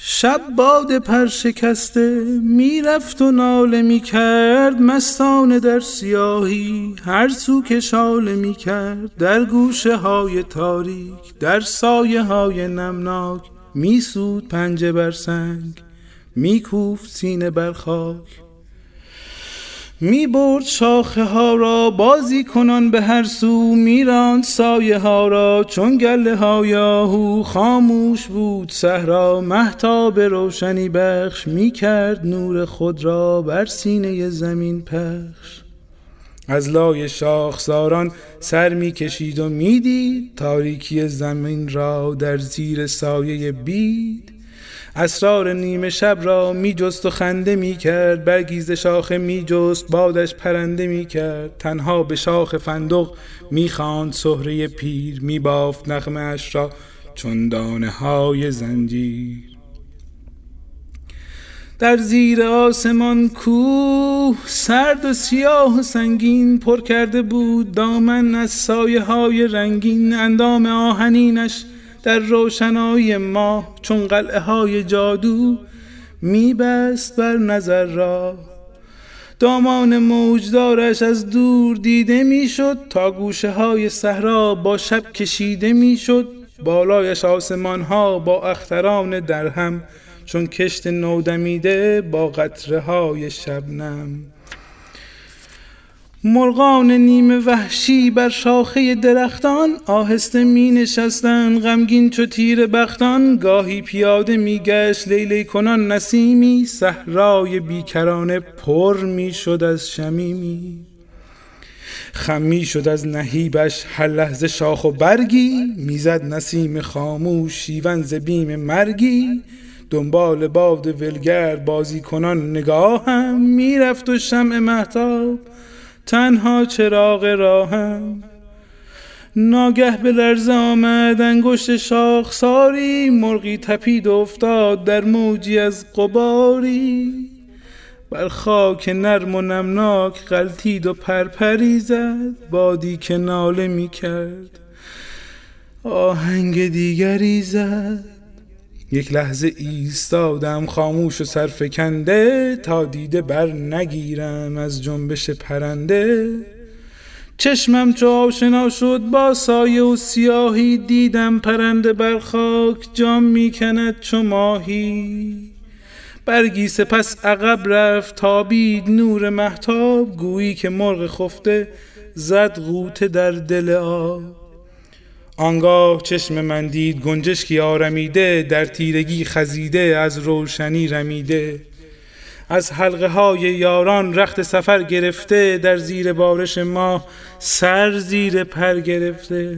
شب باد پر شکسته میرفت و ناله میکرد مستانه در سیاهی، هر سو که شاله میکرد در گوشه های تاریک، در سایه های نمناک میسود پنجه بر سنگ، میکوفت سینه بر خاک، میبرد شاخه ها را بازی کنان به هر سو، میراند سایه ها را چون گله های آهو. خاموش بود صحرا، مهتاب روشنی بخش، میکرد نور خود را بر سینه زمین پخش. از لای شاخساران سر میکشید و میدید تاریکی زمین را در زیر سایه بید. اسرار نیمه شب را میجست و خنده میکرد، برگیز شاخه میجست بادش پرنده میکرد. تنها به شاخ فندق میخواند سهره پیر، میبافت نغمه اش را چون دانه های زنجیر. در زیر آسمان کوه سرد و سیاه و سنگین، پر کرده بود دامن از سایه های رنگین. اندام آهنینش در روشنایی ماه چون قلعه های جادو میبست بر نظر را. دامان موجدارش از دور دیده میشد تا گوشه های صحرا با شب کشیده میشد. بالایش آسمان ها با اختران درهم چون کشت نودمیده با قطره های شبنم. مرغان نیمه وحشی بر شاخه درختان آهسته می نشستند غمگین چو تیر بختان. گاهی پیاده می گشت لیلی کنان نسیمی، صحرای بیکرانه پر می شد از شمیمی. خم می شد از نهیبش هر لحظه شاخ و برگی، میزد نسیم خاموش شیون ز بیم مرگی. دنبال باد ولگرد بازی کنان نگاهم، میرفت و شمع مهتاب تنها چراغ راهم. ناگه به لرزه آمد انگشت شاخساری، مرغی تپید و افتاد در موجی از غباری. بر خاک نرم و نمناک غلتید و پرپری زد، بادی که ناله می کرد آهنگ دیگری زد. یک لحظه ایستادم خاموش و سرفکنده، تا دیده بر نگیرم از جنبش پرنده. چشمم چو آشنا شد با سایه و سیاهی، دیدم پرنده بر خاک جام میکند چو ماهی. برگی سپس عقب رفت تابید نور مهتاب، گویی که مرغ خفته زد غوطه در دل آب. آنگاه چشم من دید گنجشکی آرمیده، در تیرگی خزیده از روشنی رمیده. از حلقه های یاران رخت سفر گرفته، در زیر بارش ماه سر زیر پر گرفته.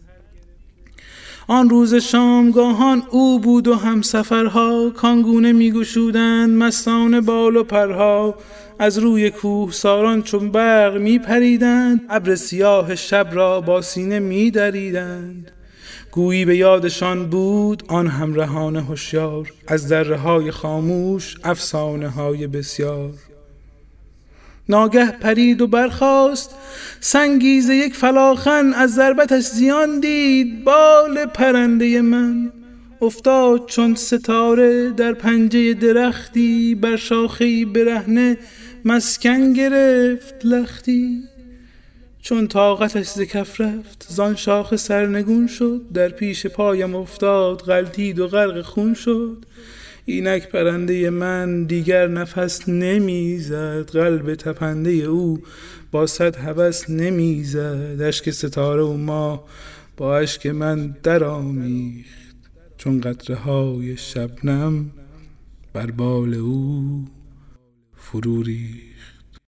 آن روز شامگاهان او بود و هم سفرها، کانگونه میگشودند مستان بال و پرها. از روی کوه ساران چون برق می پریدند، ابر سیاه شب را با سینه می دریدند. گویی به یادشان بود آن همرهان هوشیار، از ذره های خاموش افسانه های بسیار. ناگه پرید و برخاست سنگی ز یک فلاخن، از ضربتش زیان دید بال پرنده من. افتاد چون ستاره در پنجه درختی، بر شاخه‌ای برهنه مسکن گرفت لختی. چون طاقتش ز کف رفت زان شاخه سرنگون شد، در پیش پایم افتاد غلتید و غرق خون شد. اینک پرنده من دیگر نفس نمیزد، قلب تپنده او با صد هوس نمیزد. اشک ستاره و ماه با اشک من در آمیخت، چون قطره های شبنم بر بال او فرو ریخت.